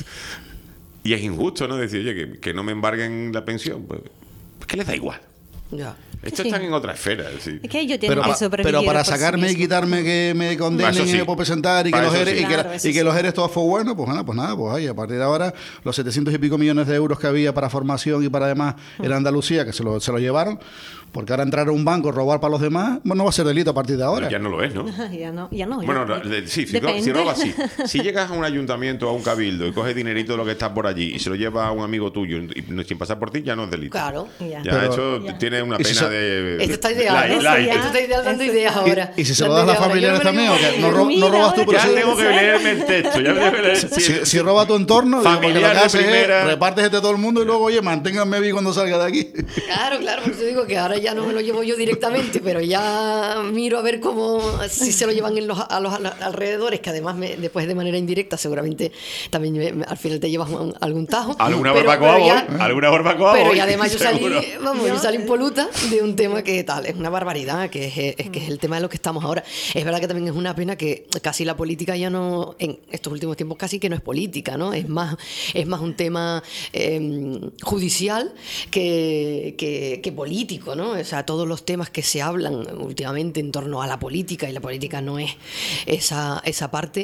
Y es injusto, ¿no? Decir, oye, que, que no me embarguen la pensión. Pues, pues que les da igual. Ya. Estos Sí. están en otra esfera. Sí. Es que ellos tienen Pero, que pa- sobrevivir pero para por sí sacarme y mismos. quitarme que me condenen Eso sí. y me puedo presentar y que, Para los eso eres, sí. y que, Claro, la- eso y que sí. los eres todo fue bueno, pues nada, pues nada, pues oye, a partir de ahora los setecientos y pico millones de euros que había para formación y para demás en Andalucía, que se lo, se lo llevaron, porque ahora entrar a un banco, robar para los demás, bueno, no va a ser delito a partir de ahora. Ya no lo es, ¿no? Ya no, ya no. Bueno, ya- le- sí, si, Depende. si robas, sí. Si llegas a un ayuntamiento o a un cabildo y coges dinerito de lo que está por allí y se lo lleva a un amigo tuyo y no- sin pasar por ti, ya no es delito. Claro. Ya. Ya, Pero- eso Ya. tiene una ¿Y si pena so- de... Esto está ideal, light, ¿no? light. Ya. Esto está ideal dando Eso- ideas ahora. Y si se lo Dando das a las ideas ahora. Yo familiares no me lo también, o que no, ro- Mira, no robas tú, ahora pero Ya sí, si, tengo que leerme el texto. Ya tengo que leer- si, sí. si roba tu entorno, digo, porque lo que Familiar de haces primera. es repartes entre todo el mundo y luego, oye, manténganme bien cuando salga de aquí. Claro, claro, por eso digo que ahora ya no me lo llevo yo directamente, pero ya miro a ver cómo, si se lo llevan en los, a los alrededores, que además me- después de manera indirecta seguramente también me- me- al final te llevas un- algún tajo. Alguna Pero- barbacoa pero ya- voy, alguna barbacoa Pero voy, y además yo salí, seguro. vamos, yo salí impoluta de un tema que tal, es una barbaridad, que es, es que es el tema de lo que estamos ahora. Es verdad que también es una pena que casi la política ya no, en estos últimos tiempos casi que no es política, ¿no? Es más, es más un tema eh, judicial que, que, que político, ¿no? O sea, todos los temas que se hablan últimamente en torno a la política, y la política no es esa, esa parte,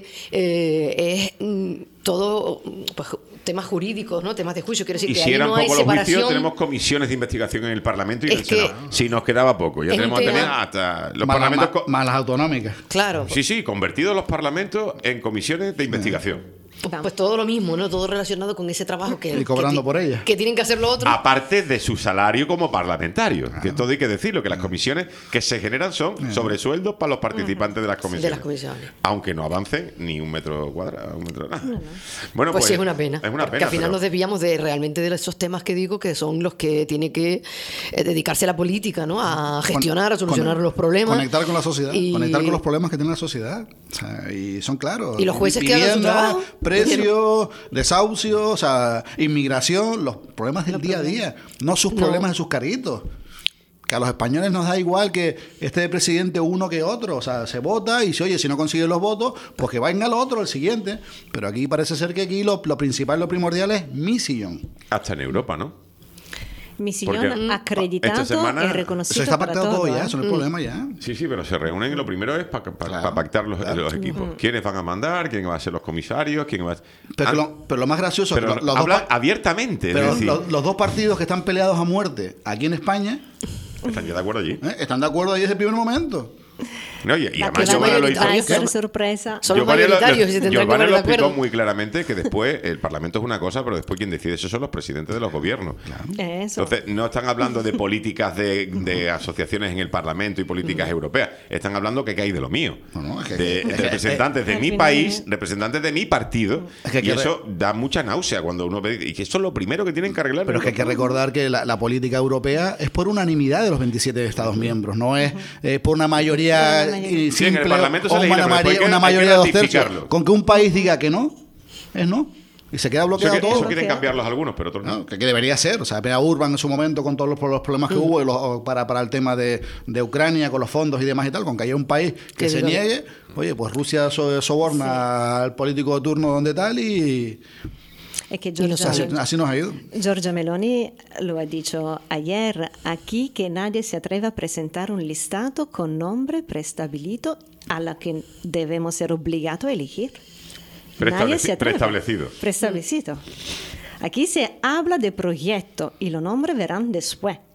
eh, es mm, todo pues, temas jurídicos, ¿no? Temas de juicio. Quiero decir Y que si ahí eran no hay poco los juicios, separación. tenemos comisiones de investigación en el Parlamento y en Es el que Senado. Si nos quedaba poco, ya es tenemos un que tener tema- hasta los Más, parlamentos... más- co- más las autonómicas. Claro. Sí, sí, convertidos los parlamentos en comisiones de investigación. Pues todo lo mismo, ¿no? Todo relacionado con ese trabajo que... Y cobrando que ti- por ella. Que tienen que hacer los otros. Aparte de su salario como parlamentario, que todo hay que decirlo, que las comisiones que se generan son sobresueldos para los participantes de las comisiones. De las comisiones. Aunque no avancen ni un metro cuadrado, un metro nada. Bueno, Pues, pues, sí, es una pena. Es una porque pena. al final pero- nos desviamos de realmente de esos temas que digo que son los que tiene que eh, dedicarse la política, ¿no? A gestionar, a solucionar Con- los problemas. Conectar con la sociedad, Y- conectar con los problemas que tiene la sociedad. O sea, y son claros. Y los jueces que hagan su Vivienda, trabajo. precios, desahucios, o sea, inmigración, los problemas del día a día, no sus No. problemas de sus caritos. Que a los españoles nos da igual que esté de presidente uno que otro. O sea, se vota y si, oye, si no consigue los votos, pues que venga el otro, el siguiente. Pero aquí parece ser que aquí lo, lo principal, lo primordial es mi sillón. Hasta en Europa, ¿no? Mi Porque sillón acreditado esta semana- y reconocido Eso está para pactado todo todo, ya, ¿eh? eso no es problema ya. Sí, sí, pero se reúnen y lo primero es para Claro, pactar los, claro. los equipos. ¿Quiénes van a mandar? ¿Quién va a ser los comisarios? ¿Quién va a... Pero, Ah, que lo, pero lo más gracioso es pero que lo- los, dos, hablan pa- abiertamente. pero es decir, los- los dos partidos que están peleados a muerte aquí en España están ya de acuerdo allí. ¿eh? están de acuerdo ahí desde el primer momento. No, y, y La además que yo va Mario a lo va a hizo. ser sorpresa. Son los Giovanni lo- mayoritarios lo- y se tendrán que Giovanni poner lo de explicó acuerdo. muy claramente que después el Parlamento es una cosa, pero después quien decide eso son los presidentes de los gobiernos. Eso. Entonces, no están hablando de políticas de, de asociaciones en el Parlamento y políticas europeas. Están hablando que, que hay de lo mío. No, no, es que- de, es de que- representantes de al mi final- país, representantes de mi partido. Es que hay y que eso da mucha náusea cuando uno ve. Y que eso es lo primero que tienen que arreglar. Pero es que hay que recordar que la, la política europea es por unanimidad de los veintisiete Estados miembros, no es eh, por una mayoría Por una mayoría. eh, Sí, en el simple Parlamento se o legisla, una, pero después hay mayoría- que- una hay que mayoría de dos tercios. ratificarlo. Con que un país diga que no, es no. Y se queda Eso, bloqueado que- todo. eso quieren Bloqueado. cambiarlos algunos, pero otros no. No, que, que debería ser. O sea, a Urban en su momento con todos los, los problemas que hubo y los- para, para el tema de, de Ucrania, con los fondos y demás y tal, con que haya un país que Que se diga- niegue, oye, pues Rusia so- soborna al político de turno donde tal y Es que Y lo Giorgia, así, saben. así nos ha ido. Giorgia Meloni lo ha dicho ayer, aquí que nadie se atreve a presentar un listado con nombre preestablecido a la que debemos ser obligados a elegir. Nadie se Preestableci- atreve. preestablecido. Preestablecido. Aquí se habla de proyecto y los nombres verán después.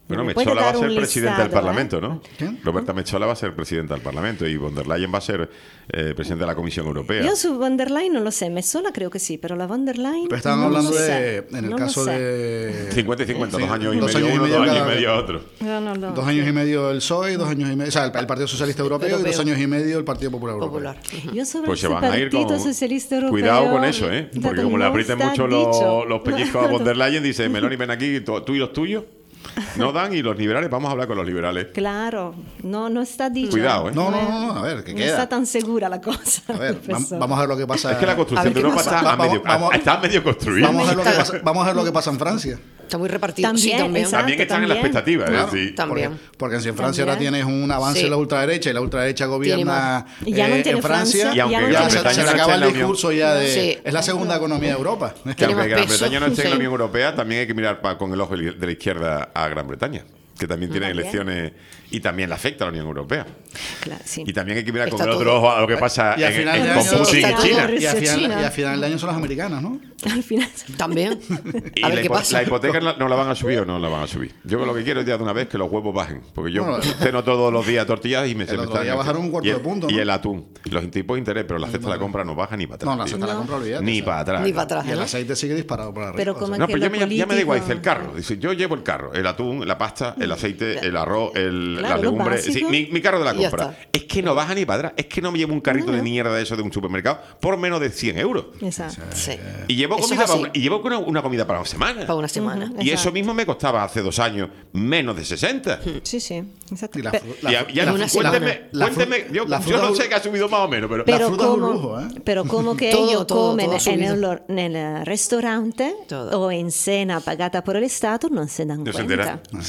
Bueno, ¿Me puede Mechola va a dar ser un presidenta del listado, Parlamento, eh? ¿no? ¿Quién? Roberta Mechola va a ser presidenta del Parlamento y von der Leyen va a ser eh, presidenta de la Comisión Europea. Yo su von der Leyen no lo sé, Metsola creo que sí, pero la von der Leyen Pero estaban no hablando lo de, sé, en el no lo caso sé. de... cincuenta y cincuenta, Sí, dos años y dos medio años y uno, medio dos años y cada- medio otro. No, no, no. Dos años y medio el P S O E, dos años y medio, o sea, el, el Partido Socialista Europeo, y Europeo. dos años y medio el Partido Popular Europeo. Popular. Yo sobre Pues se ese van a ir Partido con... Socialista Europeo... Cuidado con eso, ¿eh? ya Porque como le no aprieten está mucho los, dicho. los pellizcos a von der Leyen, dice, Meloni, ven aquí, tú tú y los tuyos. No dan, y los liberales, vamos a hablar con los liberales. Claro, no, no está dicho. Cuidado, ¿eh? No, no, no, no, a ver, ¿qué No queda? está tan segura la cosa. A ver, vam- profesor. vamos a ver lo que pasa. Es que la A construcción ver de qué Europa pasa. está, a Va- medio, vamos- a- está medio construida. Vamos a, ver lo que pasa, vamos a ver lo que pasa en Francia. Está muy repartido. También, sí, también. exacto. También están en la también. expectativa. Claro, es decir, También. Porque, porque si en Francia ahora También. tienes un avance Sí. de la ultraderecha y la ultraderecha gobierna Y ya no eh, tiene en Francia, Francia, Y aunque ya no Gran ya se, Bretaña se no le esté acaba en la el Unión. discurso ya de... Sí. Es la segunda economía de Europa. que Tiene aunque más Gran peso. Bretaña no esté en la Sí. Unión Europea, también hay que mirar pa- con el ojo de la izquierda a Gran Bretaña, que también tiene También. elecciones y también le afecta a la Unión Europea. Claro, sí. Y también hay que mirar Está con el otro todo. ojo a lo que pasa Y al en, final en- de con año- Putin Está en todo China. Y a, final, China. y a final de año son las americanas, ¿no? Al final. También. Y A la, ver qué hipo- pasa. la hipoteca no no la van a subir o no la van a subir. Yo lo que quiero es ya de una vez que los huevos bajen. Porque yo Bueno, ceno todos los días tortillas y me se el me otro están- día bajaron un cuarto y el- de punto, Y ¿no? el atún. Los tipos de interés, pero la cesta de compra no baja ni para atrás. No, la tío. cesta de la compra, olvídate. Ni o sea. para atrás. Ni para atrás. Y el ¿no? aceite sigue disparado por arriba. Pero o sea. como No, que pero yo lo me, ya me da igual, dice el político- carro. Dice, yo llevo el carro, el atún, la pasta, el aceite, el arroz, el, Claro, la lo legumbre. básico. Sí, mi, mi carro de la Y ya compra. está. Es que no baja ni para atrás. Es que no me llevo un carrito No, de no. mierda de eso de un supermercado por menos de cien euros. Exacto. Sí. Y llevo, Eso comida es para así. una, y llevo una, una comida para una semana. Para una semana. Ujú. Y eso Exacto. mismo me costaba hace dos años menos de sesenta. Sí, sí. Exacto. Y la Pe- fru- Y a- y en ahora, una cuénteme, semana. La fru- cuénteme, yo, la yo fruta no bu- sé que ha subido más o menos, pero... Pero fruta es un como, lujo, ¿eh? pero como que Todo, ellos todo, comen todo ha en subido. el, en el restaurante Todo. o en cena pagata por el Estado, no se dan No se cuenta. enteran. No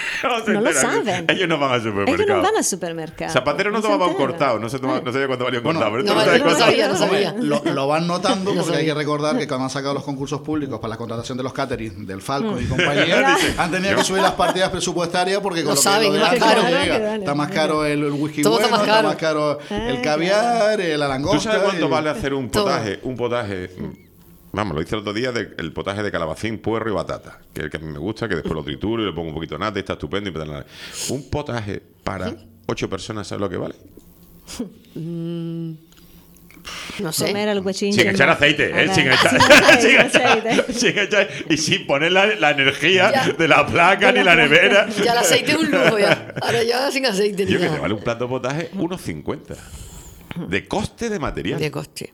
se No lo enteran. saben. Ellos no van al supermercado. Ellos no van al supermercado. Zapatero no se tomaba un enteran. cortado, no, se tomaba, no sabía cuánto valía un Bueno, cortado. Pero no, esto yo no es lo cosa- sabía, no sabía. Lo, lo van notando No porque hay que sabía. recordar que cuando han sacado los concursos públicos para la contratación de los catering del Falco y compañía, han tenido que subir las partidas presupuestarias porque con Lo lo, saben, que lo es de más antes no caro. llega. Claro, Está más claro. caro el, el whisky Todo está bueno, más está caro. más caro el Ah, caviar, eh, la langosta. ¿Tú sabes cuánto y- vale hacer un Todo. potaje? Un potaje. mm, Vamos, lo hice el otro día, de- el potaje de calabacín, puerro y batata. Que es el que a mí me gusta, que después lo trituro y le pongo un poquito de nata y está estupendo. Y tal. Un potaje para ocho personas, ¿sabes lo que vale? No sé. Comer al huechinche. Sin echar no. aceite, ¿eh? Ajá. Sin echar, Sin aceite, sin echar- aceite. sin echar- y sin poner la, la energía Ya. de la placa ni la nevera. Ya el aceite es un lujo ya. Ahora ya sin aceite ni Yo que te nada. vale un plato de potaje unos cincuenta. De coste de material. De coste.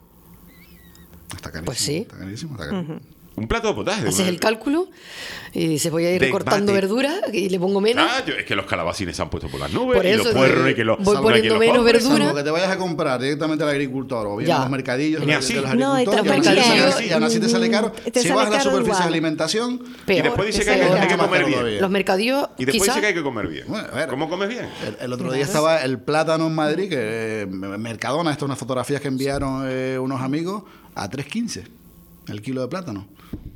Está carísimo. Pues sí. Está carísimo, está carísimo. Un plato de potaje. Haces el cálculo y dices voy a ir De recortando bate. verdura y le pongo menos. Ah, yo- es que los calabacines se han puesto por las nubes. Por y eso los puerros digo, y que los. voy no hay poniendo quien los menos compre. verdura. Salvo que te vayas a comprar directamente al agricultor o bien Ya. a los mercadillos Ni de, así. de los No, y agricultores. también. y aún así- Mercadillo, y aún así te sale caro. te Si sale vas a la caro superficie de igual. alimentación, Y Peor. después dice que Ese hay, que- es hay que caro comer bien. todavía. Los mercadillos Y después quizás dice que hay que comer bien. Bueno, a ver. ¿Cómo comes bien? El, el otro día estaba el plátano en Madrid, que eh, Mercadona, estas unas fotografías que enviaron eh, unos amigos, a tres quince el kilo de plátano.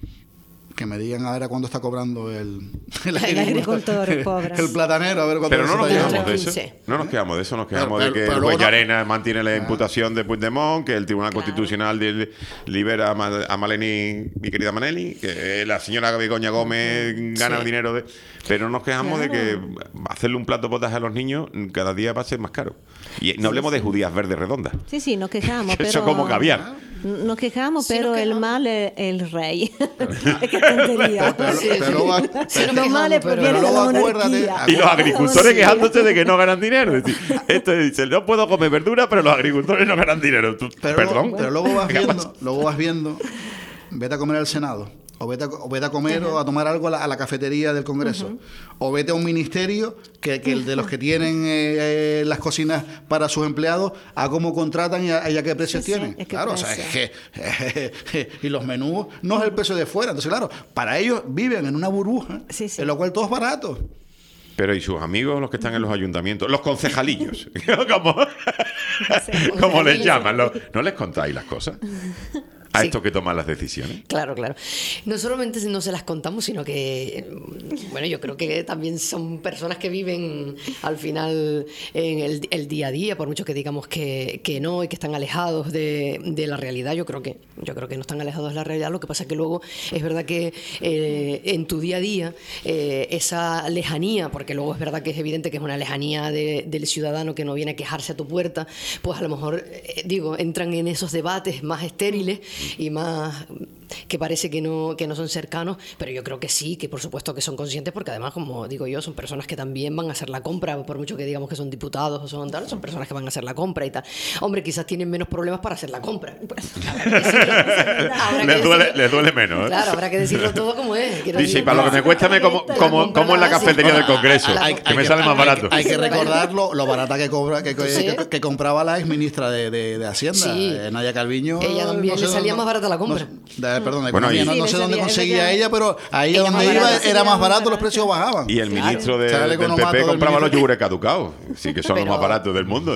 Que me digan a ver a cuándo está cobrando el, El agricultor, pobre. el platanero, a ver cuánto Pero no se nos está quedamos llevando. de eso. quince. No nos quedamos de eso, nos Pero- quedamos pero- de que pero el luego juez no- Llarena mantiene la imputación de Puigdemont, que el Tribunal Constitucional de- libera a, Ma- a Maleni, mi querida Maneli, que la señora Begoña Gómez gana Sí. el dinero de. Pero nos quejamos de que Claro. hacerle un plato de potaje a los niños cada día va a ser más caro. Y no hablemos de judías verdes redondas. Sí, sí, nos quejamos, pero... Eso como caviar. Nos quejamos, Sí, pero nos el quejamos. mal es el rey. Qué tontería. Pero, Sí, pero sí. luego, Sí, nos Lo quejamos, mal es pero- proviene de la luego acuérdate- monarquía. Y los agricultores Sí. quejándose de que no ganan dinero. Es decir, esto dice, no puedo comer verdura, pero los agricultores no ganan dinero. Tú- pero, Perdón. luego- pero luego vas ¿Qué pasa? viendo, luego vas viendo, vete a comer al Senado, o vete a, o vete a comer o a tomar algo a la, a la cafetería del Congreso, o vete a un ministerio que, que el de los que tienen eh, eh, las cocinas para sus empleados, a cómo contratan y a, y a qué precios Sí, sí, tienen. es que claro, o sea, precio. es que y los menús no es el precio de fuera, entonces claro, para ellos viven en una burbuja, Sí, sí. en lo cual todo es barato. Pero ¿y sus amigos, los que están en los ayuntamientos? Los concejalillos. como como les llaman. los- ¿No les contáis las cosas? a Sí. estos que toman las decisiones. Claro, claro. No solamente no se las contamos, sino que, bueno, yo creo que también son personas que viven al final en el, el día a día, por mucho que digamos que, que no y que están alejados de, de la realidad. Yo creo que yo creo que no están alejados de la realidad. Lo que pasa es que luego es verdad que eh, en tu día a día eh, esa lejanía, porque luego es verdad que es evidente que es una lejanía de, del ciudadano que no viene a quejarse a tu puerta, pues a lo mejor, eh, digo, entran en esos debates más estériles y más que parece que no, que no son cercanos, pero yo creo que sí, que por supuesto que son conscientes, porque además, como digo yo, son personas que también van a hacer la compra, por mucho que digamos que son diputados o son tal, son personas que van a hacer la compra y tal. Hombre, quizás tienen menos problemas para hacer la compra. Pues, habrá que decirlo, habrá que Les duele, decirlo. les duele menos, ¿eh? Claro, habrá que decirlo todo como es. Quiero Dice, y decir, para lo que me cuesta, me como, como, como en la cafetería del Congreso, Hay- que hay me sale más barato. Hay que recordar lo, lo barata que cobra que, que, Sí. que- que compraba la ex ministra de, de, de Hacienda, Sí. eh, Nadia Calviño. Ella también le salía más barata la compra. no sé, de- perdón, de Bueno, economía, y- no, no Sí, sé le dónde salía- conseguía ella- ella, pero ahí ella donde más iba barata, era sí, más más barato, los barata. precios bajaban. Y el Claro. ministro de- O sea, el del P economato P del compraba los ministro. yogures caducados. Sí, que son Pero- los más baratos del mundo.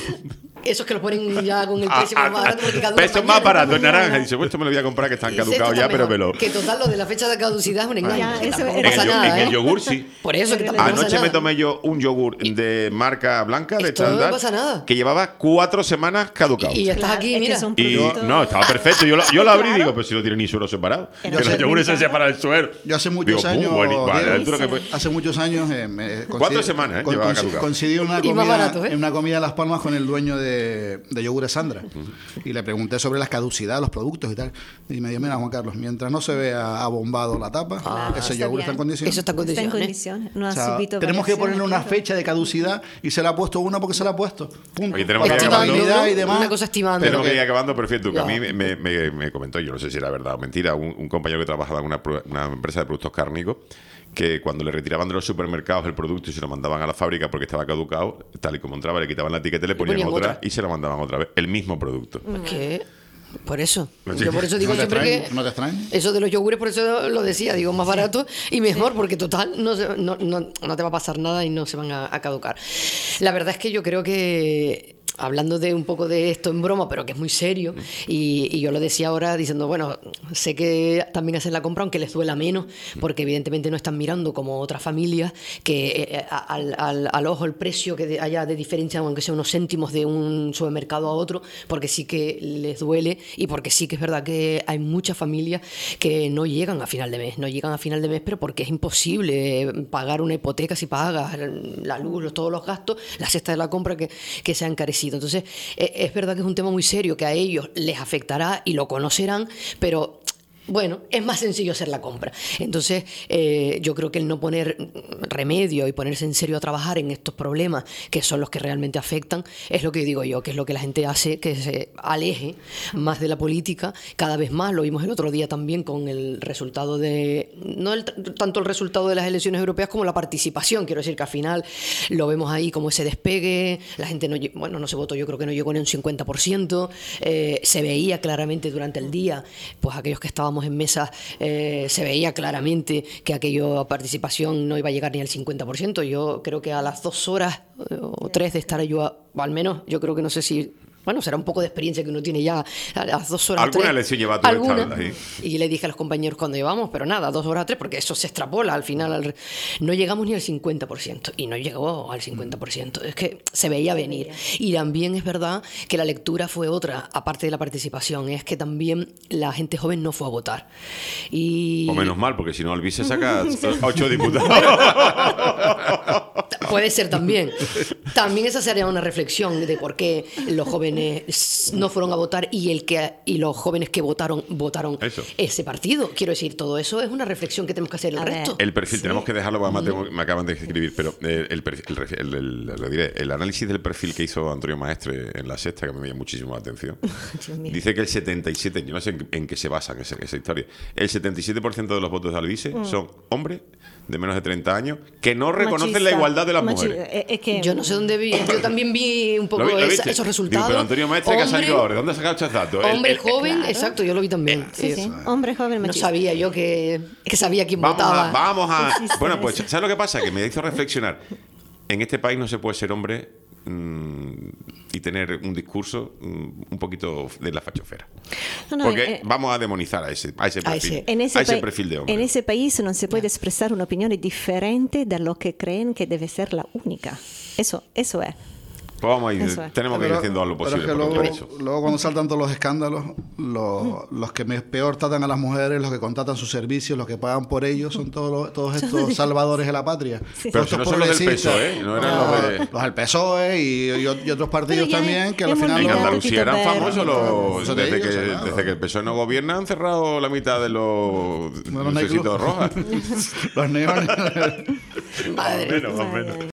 esos que lo ponen ya con el Ah, precio más barato porque caducan Pesos más mañana. baratos en naranja. Dice, pues esto me lo voy a comprar que están Y dice, caducados esto ya, está pero mejor. me lo... Que total, lo de la fecha de caducidad es un engaño. Ya, que eso tampoco era- En el, pasa yo- nada, en el ¿eh? yogur sí. Por eso que tampoco pasa Anoche me nada. tomé yo un yogur de marca blanca de Esto no chándal pasa nada. que llevaba cuatro semanas caducado. Y ya estás Claro, aquí, es que mira. son Y productos- no, estaba perfecto. Yo lo, yo lo abrí y Claro. digo, pero si no tiene ni suero separado. Era Que los muy yogures se rica. separan el suero. Yo hace muchos Digo, años, "Uh, bueno, vale, Diego, dentro que fue". hace muchos años eh, me coincidí- Cuatro semanas, ¿eh? con- Llevaba conci- caducado. coincidí en una Y más comida, barato, ¿eh? en una comida en Las Palmas con el dueño de, de Yogures Sandra y le pregunté sobre las caducidades, los productos y tal, y me dijo, mira Juan Carlos, mientras no se vea abombado la tapa, Claro, ese está yogur bien. está en condiciones. Eso está en Está en condiciones. condiciones. No O ha sea, subido tenemos que variaciones, ponerle una claro. fecha de caducidad y se le ha puesto una porque se le ha puesto. Punto. Oye, tenemos Por que la ir acabando. estabilidad y demás. Una cosa estimando. Tengo Pero que ir que- acabando, pero fíjate tú, que a Ya. mí me, me- me comentó, yo no sé si era verdad o mentira, un, un compañero que trabajaba en una, pro- una empresa de productos cárnicos, que cuando le retiraban de los supermercados el producto y se lo mandaban a la fábrica porque estaba caducado, tal y como entraba, le quitaban la etiqueta, le ponían, ponían otra, otra. y se lo mandaban otra vez. El mismo producto. ¿Qué? Por eso. Sí. Yo por eso digo ¿No te siempre extraña? que. ¿No te extraña? Eso de los yogures, por eso lo decía, digo, más barato y mejor, porque total, no, se- no, no, no te va a pasar nada y no se van a, a caducar. La verdad es que yo creo que. Hablando de un poco de esto en broma, pero que es muy serio, y, y yo lo decía ahora diciendo, bueno, sé que también hacen la compra, aunque les duela menos, porque evidentemente no están mirando como otras familias, que eh, a- al, al- al ojo el precio que de- haya de diferencia, aunque sea unos céntimos de un supermercado a otro, porque sí que les duele y porque sí que es verdad que hay muchas familias que no llegan a final de mes, no llegan a final de mes, pero porque es imposible pagar una hipoteca si pagas la luz, los- todos los gastos, la cesta de la compra que, que se ha encarecido. Entonces, eh, es verdad que es un tema muy serio que a ellos les afectará y lo conocerán, pero bueno, es más sencillo hacer la compra. Entonces, eh, yo creo que el no poner remedio y ponerse en serio a trabajar en estos problemas, que son los que realmente afectan, es lo que digo yo, que es lo que la gente hace, que se aleje más de la política, cada vez más. Lo vimos el otro día también con el resultado de, no el, tanto el resultado de las elecciones europeas como la participación. Quiero decir que al final lo vemos ahí como ese despegue, la gente no, lle- bueno, no se votó, yo creo que no llegó ni a un cincuenta por ciento, eh, se veía claramente durante el día, pues aquellos que estábamos en mesas, eh, se veía claramente que aquella participación no iba a llegar ni al cincuenta por ciento. Yo creo que a las dos horas eh, o tres de estar yo, a- o al menos, yo creo que no sé si... Bueno, será un poco de experiencia que uno tiene ya a las dos horas. Alguna tres. lección lleva tú de Alguna. estar ahí. Y le dije a los compañeros cuando llevamos, pero nada, dos horas a tres, porque eso se extrapola al final. al- no llegamos ni al cincuenta por ciento. Y no llegó al cincuenta por ciento. Es que se veía venir. Y también es verdad que la lectura fue otra, aparte de la participación, es que también la gente joven no fue a votar. Y O menos mal, porque si no, Albi se saca ocho diputados. puede ser también. También esa sería una reflexión de por qué los jóvenes no fueron a votar y el que y los jóvenes que votaron votaron Eso. ese partido. Quiero decir, todo eso es una reflexión que tenemos que hacer el A ver. resto. El perfil, Sí. tenemos que dejarlo, porque además tengo- me acaban de escribir, pero eh, el, perfil- el, refi- el- el- lo diré, el análisis del perfil que hizo Antonio Maestre en La Sexta, que me llamó muchísimo la atención, Dios mío. dice que el setenta y siete, yo no sé en, en qué se basa esa, esa historia, el setenta y siete por ciento de los votos de Alvise son hombres de menos de treinta años que no reconocen la Machista. igualdad de las Machi- mujeres. eh, Es que Yo no sé dónde vi, yo también vi un poco ¿Lo vi- lo esa- viste? esos Digo, resultados. pero Antonio Maestre, ¿qué ha salido ahora? ¿De dónde ha sacado estos datos? El- Hombre el- joven, claro. exacto, yo lo vi también. Sí, Eh, sí. Hombre joven No machista. sabía yo que, que sabía quién Vamos votaba. a, vamos a. Sí, sí, Bueno, sí, pues, sí. ¿sabes lo que pasa? Que me hizo reflexionar. En este país no se puede ser hombre mmm, y tener un discurso mmm, un poquito de la fachofera. No, no, Porque eh, vamos a demonizar a ese, a ese a perfil, ese- En ese, a ese pa- perfil de hombre. en ese país no se puede expresar una opinión diferente de lo que creen que debe ser la única. Eso, eso es. Pues vamos a ir, Eso es. tenemos que ir Pero- haciendo lo pero es posible que por luego, lograr eso. luego cuando saltan todos los escándalos, los, los que me- peor tratan a las mujeres, los que contratan sus servicios, los que pagan por ellos, son todos, los- todos estos salvadores de la patria. Sí. Pero Todos si no estos son los del P S O E, progresistas, no eran los, los de- los del P S O E y, y ot- y otros partidos Pero ya también, que al hemos final... En olvidado los- Andalucía Tito eran Berni. famosos los, Eso te desde, digo, que, claro. desde que el P S O E no gobierna han cerrado la mitad de los los lucecitos nightclubs. rojas. los neones. Madre Más o menos, más o menos.